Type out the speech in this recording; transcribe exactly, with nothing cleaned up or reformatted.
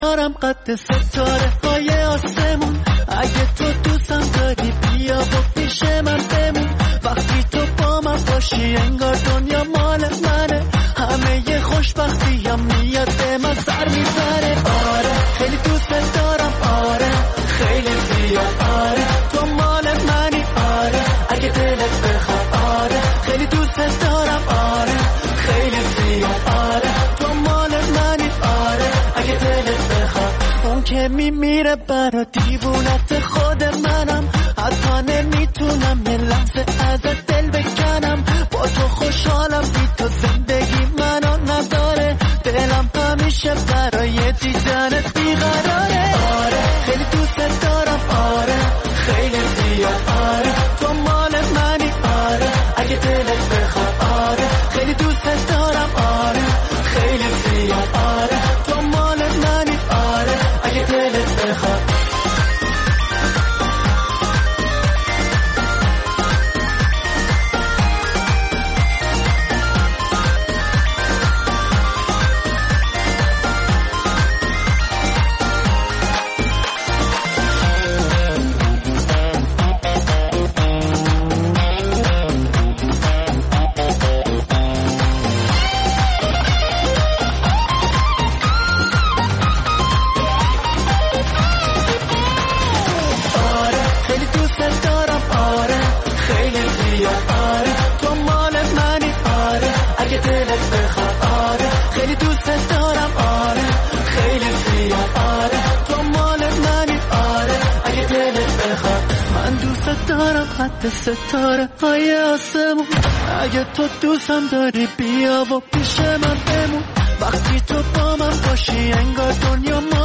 دارم قد ستاره های آسمون. اگه تو دوستم داری بیا و پیش من بمون. وقتی تو با من باشی انگار دنیا مال منه. همه ی خوشبختی هم میاد به من سر میزنه. آره خیلی دوست دارم، آره خیلی زیاد، آره تو مال منی، آره اگه دلت بخواد، آره خیلی دوست دارم، آره خیلی زیاد، آره تو مال منی، آره اگه دلت بخواد. اون که میمیره برا دیوونت خود منم. حتی نمیتونم یه لحظه ازت دل بکنم. با تو خوشحالم، بی تو زندگی منو نداره. دلم همیشه برای دیدنت بیقراره. آره خیلی دوست دارم، آره خیلی زیاد، آره تو مال منی، آره اگه دلت بخواد، آره خیلی دوست دارم، آره خیلی زیاد، آره تو مال منی، آره اگه دلت بخواد. دارم قد ستاره های آسمون. اگه تو دوستم داری بیا و پیش من بمون. وقتی تو با من باشی انگار دنیا ما